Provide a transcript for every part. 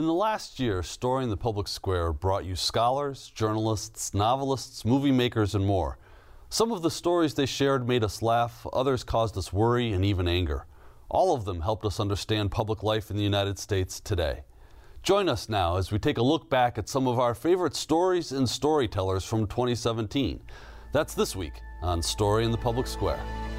In the last year, Story in the Public Square brought you scholars, journalists, novelists, movie makers, and more. Some of the stories they shared made us laugh, others caused us worry and even anger. All of them helped us understand public life in the United States today. Join us now as we take a look back at some of our favorite stories and storytellers from 2017. That's this week on Story in the Public Square.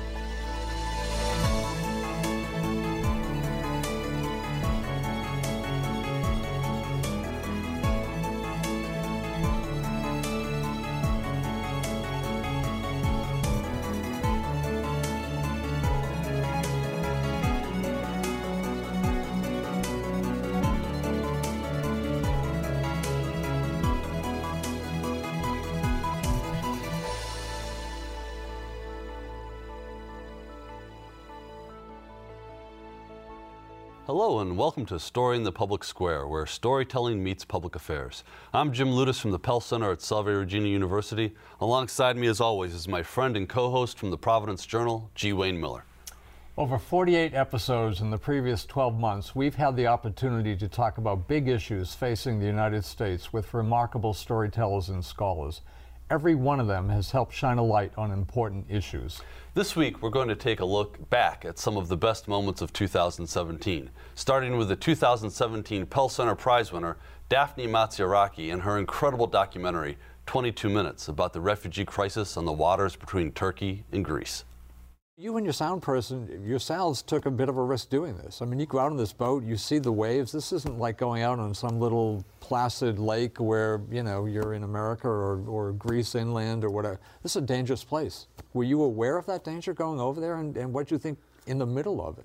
Hello and welcome to Story in the Public Square, where storytelling meets public affairs. I'm Jim Ludis from the Pell Center at Salve Regina University. Alongside me, as always, is my friend and co-host from the Providence Journal, G. Wayne Miller. Over 48 episodes in the previous 12 months, we've had the opportunity to talk about big issues facing the United States with remarkable storytellers and scholars. Every one of them has helped shine a light on important issues. This week, we're going to take a look back at some of the best moments of 2017, starting with the 2017 Pell Center Prize winner, Daphne Matsiaraki, and her incredible documentary, 22 Minutes, about the refugee crisis on the waters between Turkey and Greece. You and your sound person, yourselves took a bit of a risk doing this. I mean, you go out on this boat, you see the waves. This isn't like going out on some little placid lake where, you know, you're in America or Greece inland or whatever. This is a dangerous place. Were you aware of that danger going over there, and what do you think in the middle of it?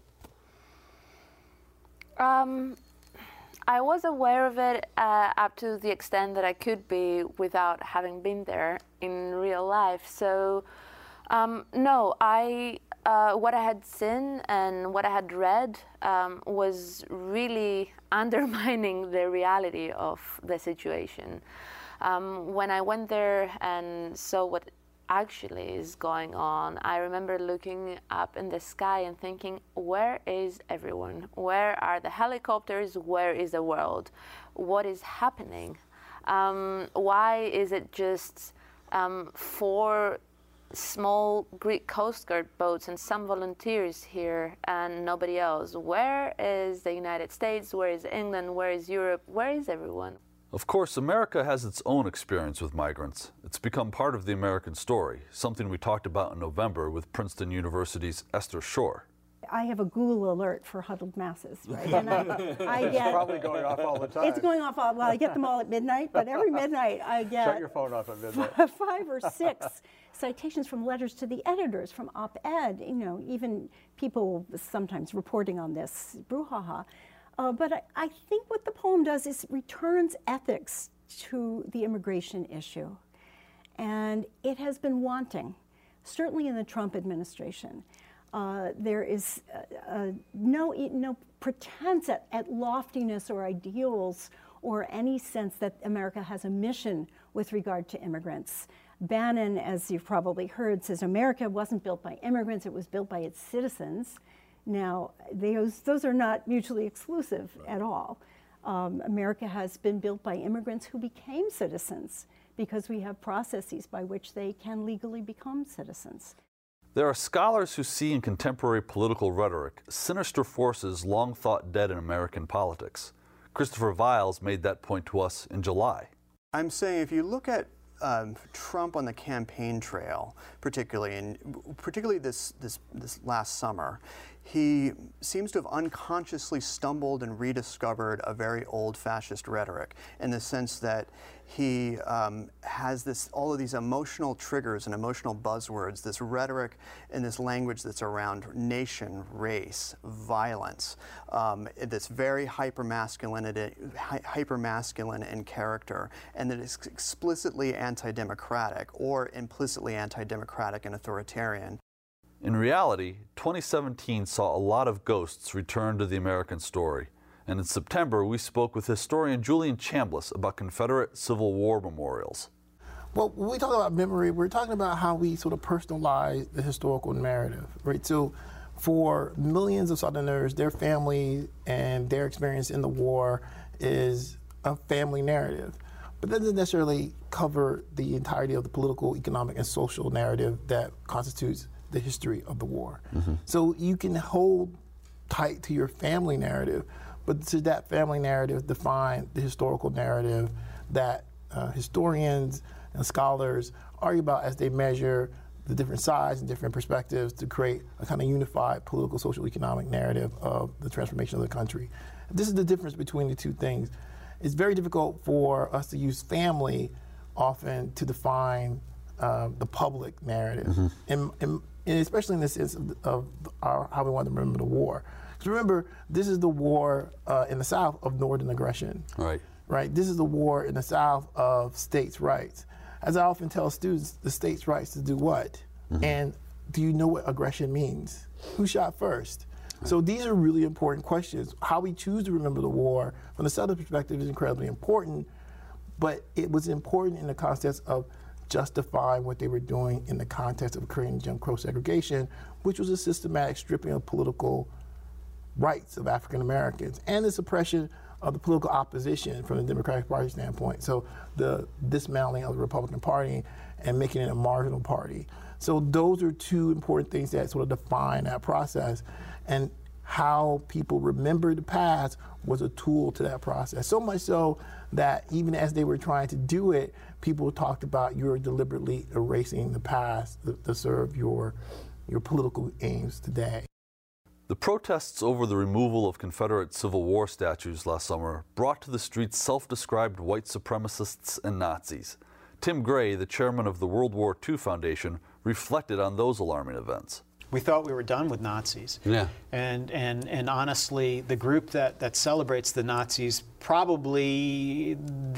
I was aware of it up to the extent that I could be without having been there in real life. So, no, what I had seen and what I had read was really undermining the reality of the situation. When I went there and saw what actually is going on, I remember looking up in the sky and thinking, where is everyone? Where are the helicopters? Where is the world? What is happening? Why is it just 4 small Greek Coast Guard boats and some volunteers here and nobody else? Where is the United States? Where is England? Where is Europe? Where is everyone? Of course, America has its own experience with migrants. It's become part of the American story, something we talked about in November with Princeton University's Esther Shore. I have a Google alert for huddled masses, right? And I get, it's probably going off all the time. It's going off, well, I get them all at midnight, but every midnight I get Shut your phone off at midnight. 5 or 6 citations from letters to the editors, from op-ed, you know, even people sometimes reporting on this brouhaha. But I think what the poem does is returns ethics to the immigration issue. And it has been wanting, certainly in the Trump administration. There is no pretense at loftiness or ideals or any sense that America has a mission with regard to immigrants. Bannon, as you've probably heard, says America wasn't built by immigrants, it was built by its citizens. Now, those are not mutually exclusive at all. America has been built by immigrants who became citizens because we have processes by which they can legally become citizens. There are scholars who see in contemporary political rhetoric sinister forces long thought dead in American politics. Christopher Viles made that point to us in July. I'm saying if you look at Trump on the campaign trail, particularly this last summer, he seems to have unconsciously stumbled and rediscovered a very old fascist rhetoric in the sense that he has all of these emotional triggers and emotional buzzwords, this rhetoric and this language that's around nation, race, violence, that's very hyper-masculine in character, and that is explicitly anti-democratic or implicitly anti-democratic and authoritarian. In reality, 2017 saw a lot of ghosts return to the American story. And in September, we spoke with historian Julian Chambliss about Confederate Civil War memorials. Well, when we talk about memory, we're talking about how we sort of personalize the historical narrative, right? So for millions of Southerners, their family and their experience in the war is a family narrative. But that doesn't necessarily cover the entirety of the political, economic, and social narrative that constitutes the history of the war. So you can hold tight to your family narrative, but does that family narrative define the historical narrative that historians and scholars argue about as they measure the different sides and different perspectives to create a kind of unified political, social, economic narrative of the transformation of the country? This is the difference between the two things. It's very difficult for us to use family often to define the public narrative, and especially in the sense of how we want to remember the war. Because remember, this is the war in the South of Northern aggression. Right. This is the war in the South of states' rights. As I often tell students, the states' rights to do what? And do you know what aggression means? Who shot first? So these are really important questions. How we choose to remember the war from the Southern perspective is incredibly important, but it was important in the context of justifying what they were doing in the context of creating Jim Crow segregation, which was a systematic stripping of political rights of African Americans and the suppression of the political opposition from the Democratic Party standpoint. So the dismantling of the Republican Party and making it a marginal party. So those are two important things that sort of define that process. And how people remember the past was a tool to that process. So much so that even as they were trying to do it, people talked about you're deliberately erasing the past to serve your political aims today. The protests over the removal of Confederate Civil War statues last summer brought to the streets self-described white supremacists and Nazis. Tim Gray, the chairman of the World War II Foundation, reflected on those alarming events. We thought we were done with Nazis. Yeah. And honestly, the group that celebrates the Nazis, probably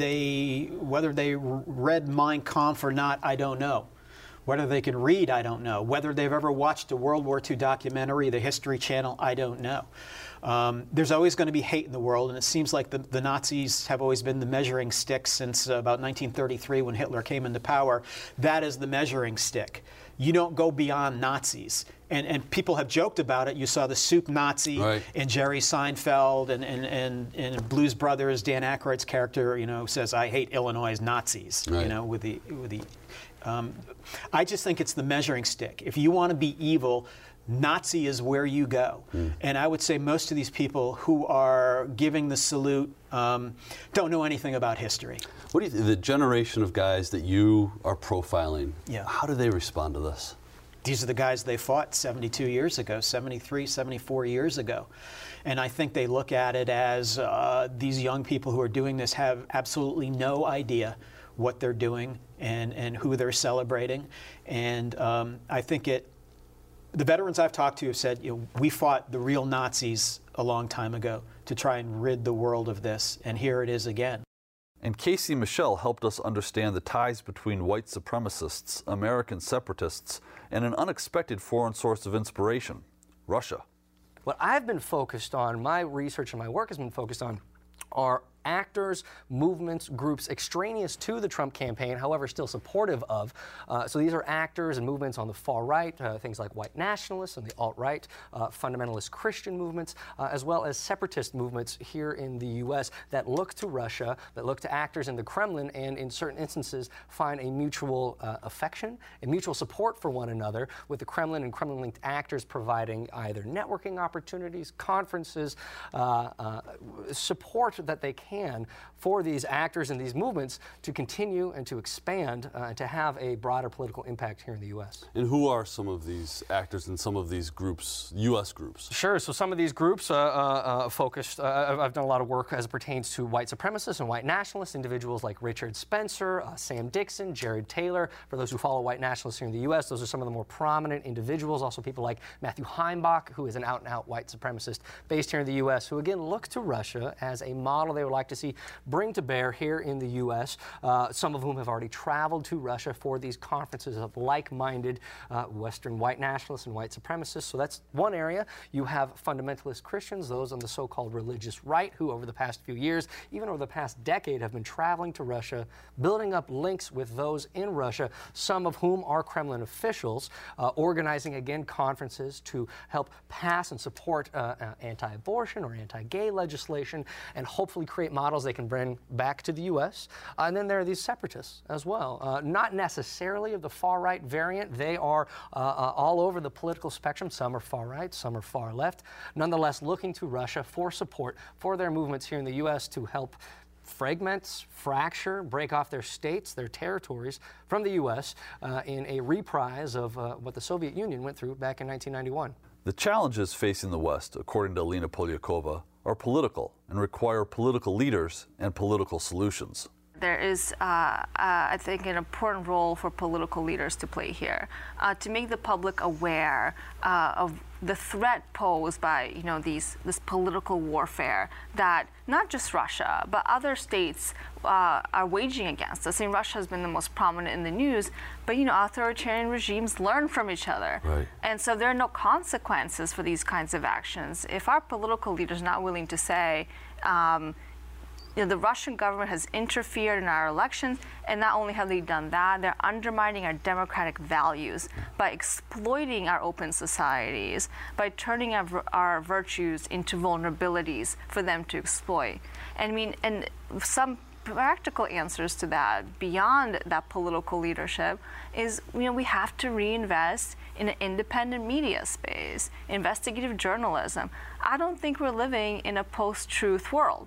whether they read Mein Kampf or not, I don't know. Whether they can read, I don't know. Whether they've ever watched a World War II documentary, the History Channel, I don't know. There's always going to be hate in the world, and it seems like the Nazis have always been the measuring stick since about 1933 when Hitler came into power. That is the measuring stick. You don't go beyond Nazis. And people have joked about it. You saw the soup Nazi and Jerry Seinfeld and Blues Brothers, Dan Aykroyd's character, says, "I hate Illinois' Nazis," with the I just think it's the measuring stick. If you want to be evil, Nazi is where you go. And I would say most of these people who are giving the salute don't know anything about history. What do you think, the generation of guys that you are profiling, Yeah. how do they respond to this? These are the guys they fought 72 years ago, 73, 74 years ago. And I think they look at it as these young people who are doing this have absolutely no idea what they're doing and who they're celebrating. And I think the veterans I've talked to have said, we fought the real Nazis a long time ago to try and rid the world of this, and here it is again. And Casey Michelle helped us understand the ties between white supremacists, American separatists, and an unexpected foreign source of inspiration, Russia. What I've been focused on, my research and my work has been focused on, are actors, movements, groups extraneous to the Trump campaign, however still supportive of. So these are actors and movements on the far right, things like white nationalists and the alt-right, fundamentalist Christian movements, as well as separatist movements here in the U.S. that look to Russia, that look to actors in the Kremlin, and in certain instances find a mutual affection, a mutual support for one another, with the Kremlin and Kremlin-linked actors providing either networking opportunities, conferences, support that they can for these actors and these movements to continue and to expand and to have a broader political impact here in the U.S. And who are some of these actors and some of these groups, U.S. groups? Sure. So some of these groups focused, I've done a lot of work as it pertains to white supremacists and white nationalists, individuals like Richard Spencer, Sam Dixon, Jared Taylor. For those who follow white nationalists here in the U.S., those are some of the more prominent individuals. Also people like Matthew Heimbach, who is an out-and-out white supremacist based here in the U.S., who again look to Russia as a model they would like like to see bring to bear here in the U.S., some of whom have already traveled to Russia for these conferences of like-minded Western white nationalists and white supremacists. So that's one area. You have fundamentalist Christians, those on the so-called religious right, who over the past few years, even over the past decade, have been traveling to Russia, building up links with those in Russia, some of whom are Kremlin officials, organizing again conferences to help pass and support anti-abortion or anti-gay legislation, and hopefully create models they can bring back to the U.S. And then there are these separatists as well, not necessarily of the far-right variant. They are all over the political spectrum. Some are far-right, some are far-left. Nonetheless, looking to Russia for support for their movements here in the U.S. to help fragment, fracture, break off their states, their territories from the U.S. In a reprise of what the Soviet Union went through back in 1991. The challenges facing the West, according to Alina Polyakova, are political and require political leaders and political solutions. There is, I think, an important role for political leaders to play here, to make the public aware of the threat posed by, this political warfare that not just Russia, but other states are waging against us. Russia has been the most prominent in the news, but, authoritarian regimes learn from each other. Right. And so there are no consequences for these kinds of actions. If our political leaders are not willing to say, the Russian government has interfered in our elections, and not only have they done that, they're undermining our democratic values by exploiting our open societies, by turning our virtues into vulnerabilities for them to exploit. And some practical answers to that, beyond that political leadership, is we have to reinvest in an independent media space, investigative journalism. I don't think we're living in a post-truth world.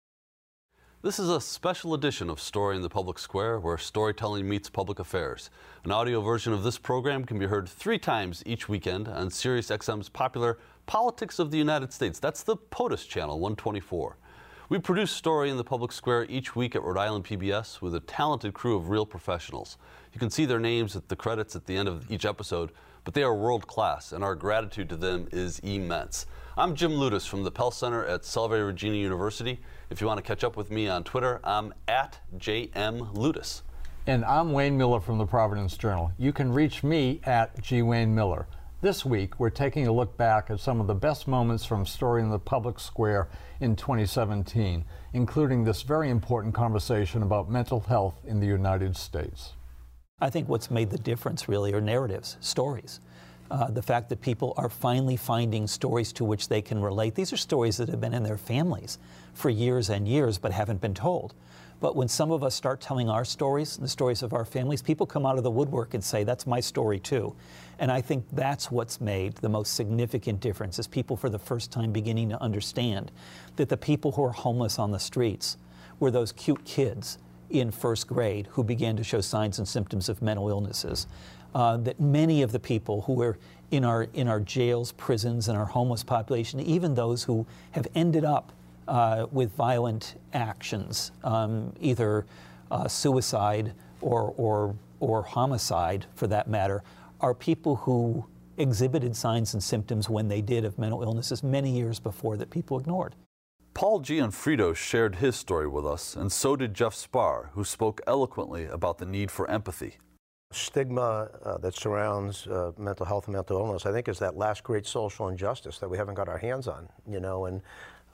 This is a special edition of Story in the Public Square, where storytelling meets public affairs. An audio version of this program can be heard 3 times each weekend on SiriusXM's popular Politics of the United States. That's the POTUS channel, 124. We produce Story in the Public Square each week at Rhode Island PBS with a talented crew of real professionals. You can see their names at the credits at the end of each episode, but they are world class, and our gratitude to them is immense. I'm Jim Lutis from the Pell Center at Salve Regina University. If you want to catch up with me on Twitter, I'm at JMLutis. And I'm Wayne Miller from the Providence Journal. You can reach me at GWayneMiller. This week, we're taking a look back at some of the best moments from Story in the Public Square in 2017, including this very important conversation about mental health in the United States. I think what's made the difference really are narratives, stories. The fact that people are finally finding stories to which they can relate. These are stories that have been in their families for years and years but haven't been told. But when some of us start telling our stories, the stories of our families, people come out of the woodwork and say, that's my story too. And I think that's what's made the most significant difference, is people for the first time beginning to understand that the people who are homeless on the streets were those cute kids in first grade who began to show signs and symptoms of mental illnesses. That many of the people who are in our jails, prisons, and our homeless population, even those who have ended up with violent actions, either suicide or homicide for that matter, are people who exhibited signs and symptoms when they did of mental illnesses many years before that people ignored. Paul Gianfrido shared his story with us, and so did Jeff Spar, who spoke eloquently about the need for empathy. Stigma that surrounds mental health and mental illness, I think, is that last great social injustice that we haven't got our hands on, and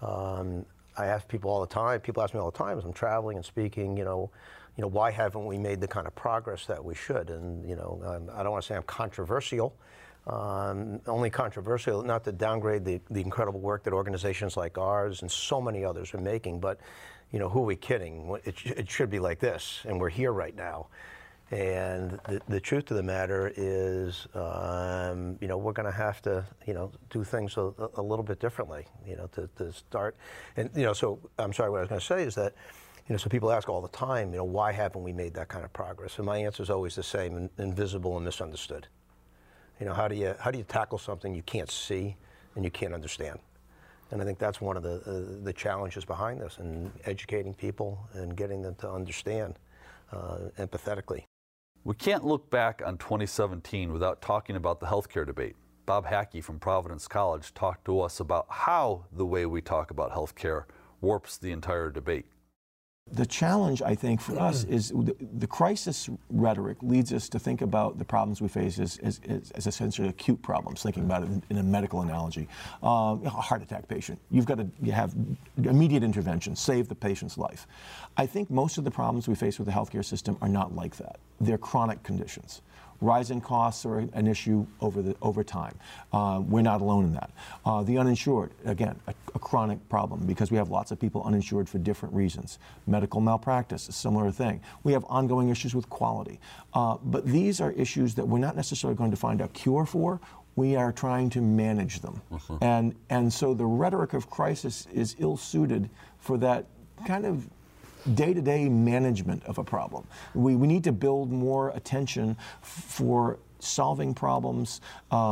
I ask people all the time, people ask me all the time as I'm traveling and speaking, why haven't we made the kind of progress that we should? And, I don't want to say I'm controversial, only controversial, not to downgrade the incredible work that organizations like ours and so many others are making, but, who are we kidding? It should be like this, and we're here right now. And the truth of the matter is, we're going to have to, do things a little bit differently, to start. And, so I'm sorry, what I was going to say is that, so people ask all the time, why haven't we made that kind of progress? And my answer is always the same: invisible and misunderstood. How do you tackle something you can't see and you can't understand? And I think that's one of the challenges behind this, and educating people and getting them to understand empathetically. We can't look back on 2017 without talking about the healthcare debate. Bob Hackey from Providence College talked to us about how the way we talk about healthcare warps the entire debate. The challenge, I think, for us is the crisis rhetoric leads us to think about the problems we face as essentially acute problems, thinking about it in a medical analogy. A heart attack patient, you have immediate intervention, save the patient's life. I think most of the problems we face with the healthcare system are not like that. They're chronic conditions. Rising costs are an issue over time. We're not alone in that. The uninsured, again, a chronic problem because we have lots of people uninsured for different reasons. Medical malpractice, a similar thing. We have ongoing issues with quality. But these are issues that we're not necessarily going to find a cure for. We are trying to manage them. And so the rhetoric of crisis is ill-suited for that kind of day-to-day management of a problem. We need to build more attention for solving problems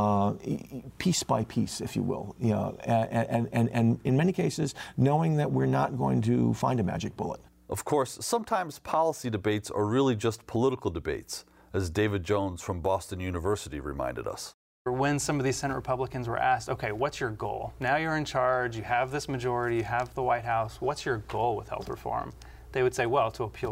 piece by piece, if you will. And in many cases, knowing that we're not going to find a magic bullet. Of course, sometimes policy debates are really just political debates, as David Jones from Boston University reminded us. When some of these Senate Republicans were asked, okay, what's your goal? Now you're in charge, you have this majority, you have the White House, what's your goal with health reform? They would say, well, to repeal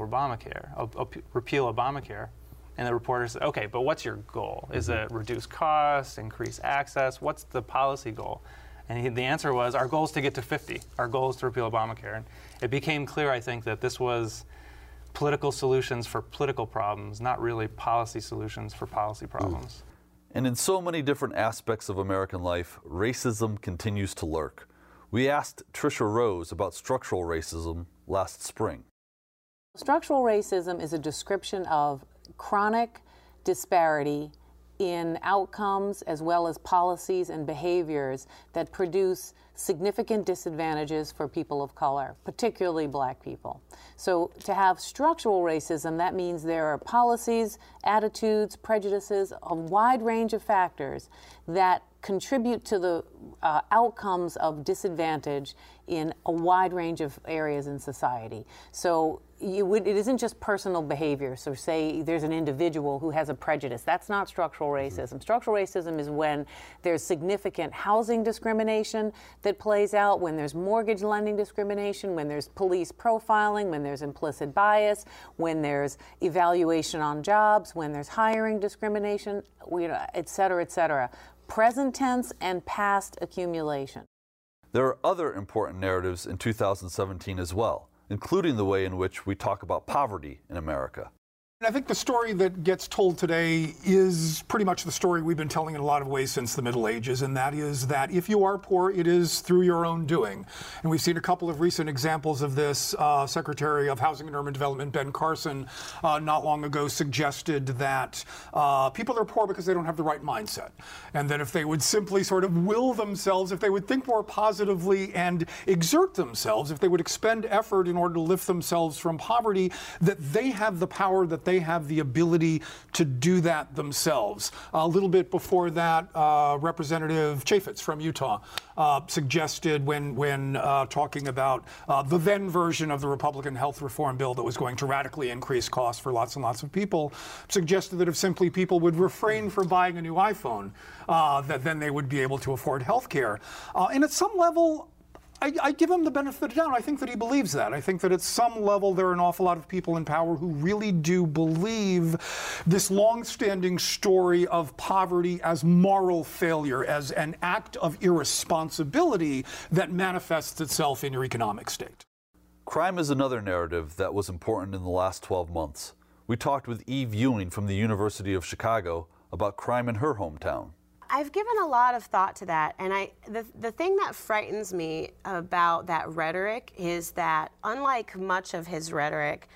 Obamacare. And the reporter said, okay, but what's your goal? Is it reduce costs, increase access? What's the policy goal? And the answer was, our goal is to get to 50. Our goal is to repeal Obamacare. And it became clear, I think, that this was political solutions for political problems, not really policy solutions for policy problems. And in so many different aspects of American life, racism continues to lurk. We asked Tricia Rose about structural racism last spring. Structural racism is a description of chronic disparity in outcomes as well as policies and behaviors that produce significant disadvantages for people of color, particularly black people. So to have structural racism, that means there are policies, attitudes, prejudices, a wide range of factors that contribute to the outcomes of disadvantage in a wide range of areas in society. So it isn't just personal behavior. So say there's an individual who has a prejudice. That's not structural racism. Structural racism is when there's significant housing discrimination that plays out, when there's mortgage lending discrimination, when there's police profiling, when there's implicit bias, when there's evaluation on jobs, when there's hiring discrimination, et cetera, et cetera. Present tense and past accumulation. There are other important narratives in 2017 as well, including the way in which we talk about poverty in America. I think the story that gets told today is pretty much the story we've been telling in a lot of ways since the Middle Ages, and that is that if you are poor, it is through your own doing. And we've seen a couple of recent examples of this. Secretary of Housing and Urban Development Ben Carson not long ago suggested that people are poor because they don't have the right mindset, and that if they would simply sort of will themselves, if they would think more positively and exert themselves, if they would expend effort in order to lift themselves from poverty, that they have the power, that they have the ability to do that themselves. A little bit before that, Representative Chaffetz from Utah suggested when talking about the then version of the Republican health reform bill that was going to radically increase costs for lots and lots of people, suggested that if simply people would refrain from buying a new iPhone, that then they would be able to afford health care. And at some level, I give him the benefit of the doubt. I think that he believes that. I think that at some level there are an awful lot of people in power who really do believe this long-standing story of poverty as moral failure, as an act of irresponsibility that manifests itself in your economic state. Crime is another narrative that was important in the last 12 months. We talked with Eve Ewing from the University of Chicago about crime in her hometown. I've given a lot of thought to that, and the thing that frightens me about that rhetoric is that, unlike much of his rhetoric,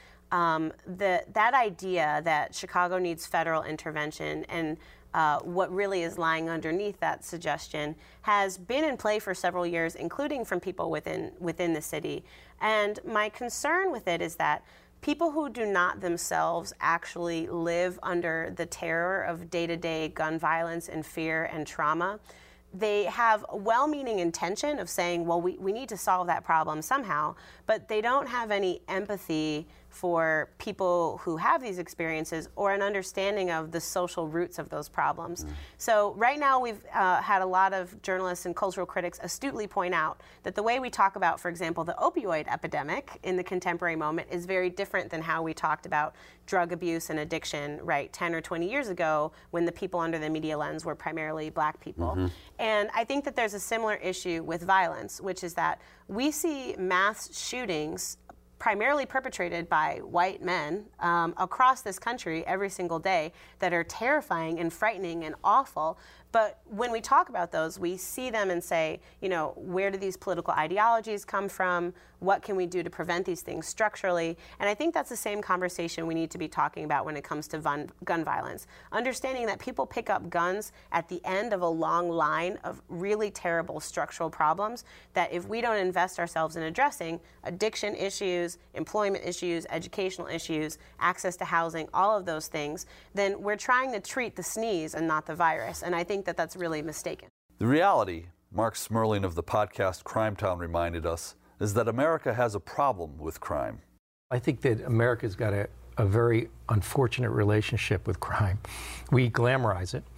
that idea that Chicago needs federal intervention and what really is lying underneath that suggestion has been in play for several years, including from people within the city. And my concern with it is that people who do not themselves actually live under the terror of day-to-day gun violence and fear and trauma, they have a well-meaning intention of saying, well, we need to solve that problem somehow, but they don't have any empathy for people who have these experiences or an understanding of the social roots of those problems. So right now we've had a lot of journalists and cultural critics astutely point out that the way we talk about, for example, the opioid epidemic in the contemporary moment is very different than how we talked about drug abuse and addiction, right, 10 or 20 years ago when the people under the media lens were primarily black people. And I think that there's a similar issue with violence, which is that we see mass shootings primarily perpetrated by white men across this country every single day that are terrifying and frightening and awful. But when we talk about those, we see them and say, you know, where do these political ideologies come from? What can we do to prevent these things structurally? And I think that's the same conversation we need to be talking about when it comes to gun violence. Understanding that people pick up guns at the end of a long line of really terrible structural problems that if we don't invest ourselves in addressing addiction issues, employment issues, educational issues, access to housing, all of those things, then we're trying to treat the sneeze and not the virus. And I think that that's really mistaken. The reality, Mark Smerling of the podcast Crime Town reminded us, is that America has a problem with crime. I think that America's got a very unfortunate relationship with crime. We glamorize it,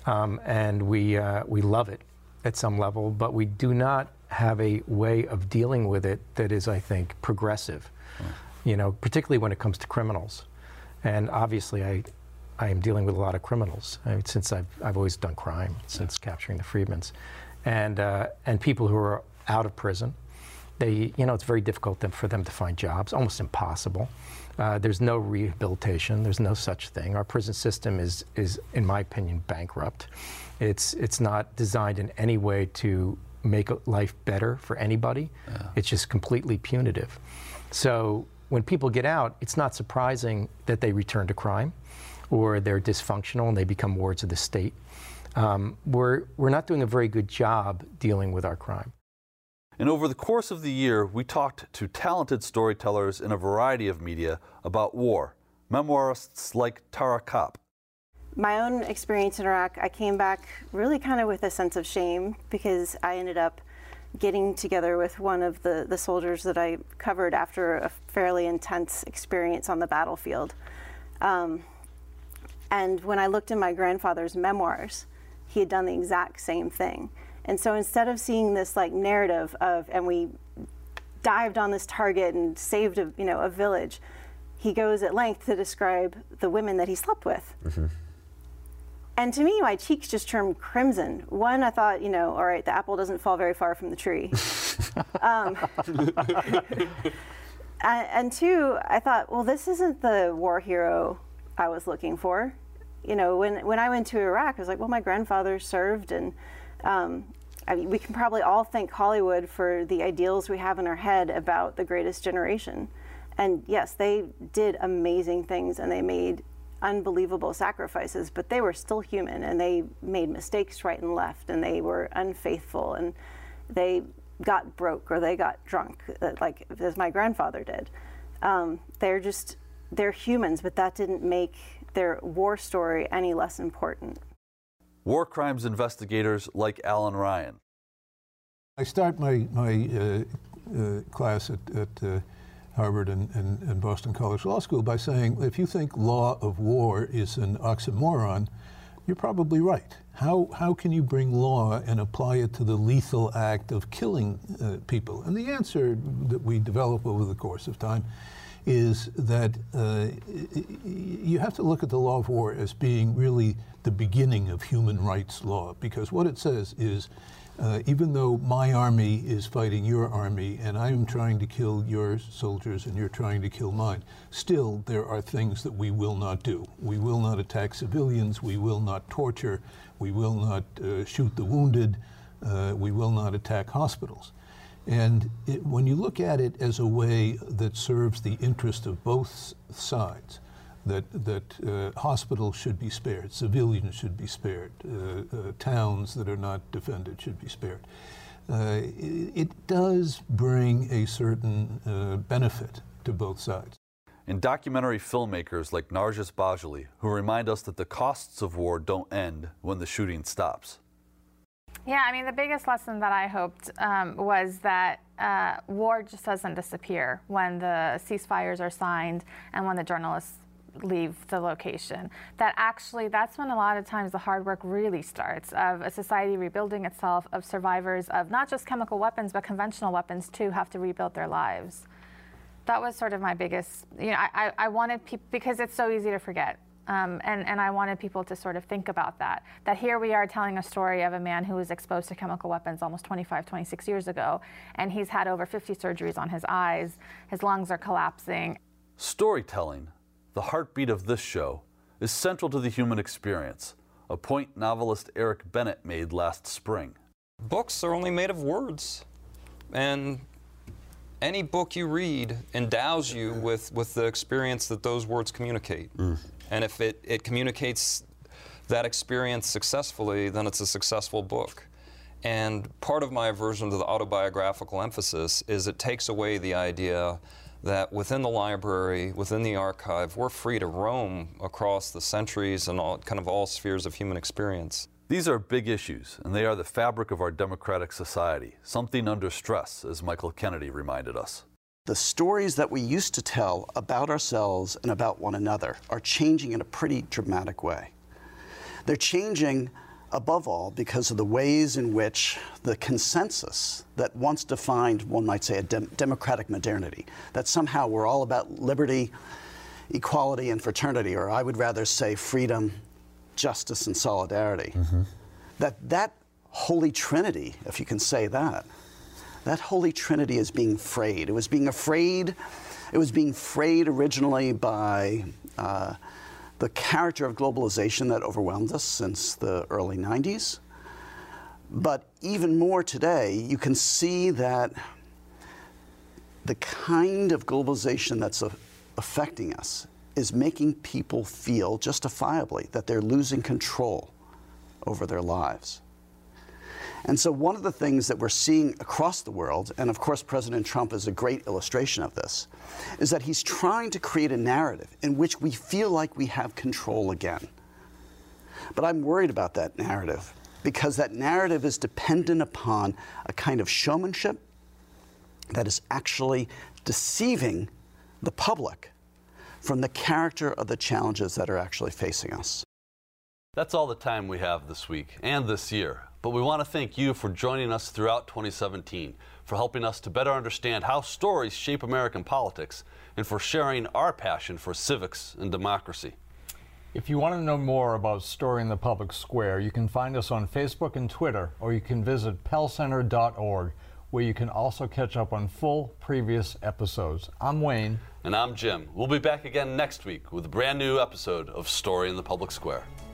and we love it at some level, but we do not have a way of dealing with it that is, I think, progressive. You know, particularly when it comes to criminals. And obviously, I am dealing with a lot of criminals. I mean, since I've always done crime, since capturing the Freedmans, and people who are out of prison. They, you know, it's very difficult for them to find jobs, almost impossible. There's no rehabilitation. There's no such thing. Our prison system is, in my opinion, bankrupt. It's not designed in any way to make life better for anybody. It's just completely punitive. So when people get out, it's not surprising that they return to crime, or they're dysfunctional and they become wards of the state. We're not doing a very good job dealing with our crime. And over the course of the year, we talked to talented storytellers in a variety of media about war, memoirists like Tara Kopp. My own experience in Iraq, I came back really kind of with a sense of shame because I ended up getting together with one of the soldiers that I covered after a fairly intense experience on the battlefield. And when I looked in my grandfather's memoirs, he had done the exact same thing. And so instead of seeing this like narrative of, and we dived on this target and saved a village, he goes at length to describe the women that he slept with. And to me, my cheeks just turned crimson. One, I thought, you know, all right, the apple doesn't fall very far from the tree. And two, I thought, well, this isn't the war hero I was looking for. You know, when I went to Iraq, I was like, well, my grandfather served, and I mean, we can probably all thank Hollywood for the ideals we have in our head about the greatest generation. And yes, they did amazing things and they made unbelievable sacrifices, but they were still human and they made mistakes right and left, and they were unfaithful, and they got broke or they got drunk, like as my grandfather did. They're humans, but that didn't make their war story any less important. War crimes investigators like Alan Ryan. I start my class at Harvard and Boston College Law School by saying, if you think law of war is an oxymoron, you're probably right. How can you bring law and apply it to the lethal act of killing people? And the answer that we develop over the course of time is that you have to look at the law of war as being really the beginning of human rights law, because what it says is, even though my army is fighting your army and I am trying to kill your soldiers and you're trying to kill mine, still there are things that we will not do. We will not attack civilians, we will not torture, we will not shoot the wounded, we will not attack hospitals. And when you look at it as a way that serves the interest of both sides, that hospitals should be spared, civilians should be spared, towns that are not defended should be spared, it does bring a certain benefit to both sides. And documentary filmmakers like Narges Bajali, who remind us that the costs of war don't end when the shooting stops. Yeah, I mean, the biggest lesson that I hoped was that war just doesn't disappear when the ceasefires are signed and when the journalists leave the location. That actually, that's when a lot of times the hard work really starts, of a society rebuilding itself, of survivors of not just chemical weapons, but conventional weapons too, have to rebuild their lives. That was sort of my biggest, you know, I wanted people, because it's so easy to forget. And I wanted people to sort of think about that here we are telling a story of a man who was exposed to chemical weapons almost 25, 26 years ago, and he's had over 50 surgeries on his eyes, his lungs are collapsing. Storytelling, the heartbeat of this show, is central to the human experience, a point novelist Eric Bennett made last spring. Books are only made of words, and any book you read endows you with the experience that those words communicate. And if it communicates that experience successfully, then it's a successful book. And part of my aversion to the autobiographical emphasis is it takes away the idea that within the library, within the archive, we're free to roam across the centuries and all spheres of human experience. These are big issues, and they are the fabric of our democratic society, something under stress, as Michael Kennedy reminded us. The stories that we used to tell about ourselves and about one another are changing in a pretty dramatic way. They're changing, above all, because of the ways in which the consensus that once defined, one might say, a democratic modernity, that somehow we're all about liberty, equality, and fraternity, or I would rather say freedom, justice, and solidarity. That holy trinity, if you can say that holy trinity is being frayed. It was being frayed originally by the character of globalization that overwhelmed us since the early 90s. But even more today, you can see that the kind of globalization that's affecting us is making people feel justifiably that they're losing control over their lives. And so one of the things that we're seeing across the world, and of course President Trump is a great illustration of this, is that he's trying to create a narrative in which we feel like we have control again. But I'm worried about that narrative, because that narrative is dependent upon a kind of showmanship that is actually deceiving the public from the character of the challenges that are actually facing us. That's all the time we have this week and this year. But we want to thank you for joining us throughout 2017, for helping us to better understand how stories shape American politics, and for sharing our passion for civics and democracy. If you want to know more about Story in the Public Square, you can find us on Facebook and Twitter, or you can visit pellcenter.org, where you can also catch up on full previous episodes. I'm Wayne. And I'm Jim. We'll be back again next week with a brand new episode of Story in the Public Square.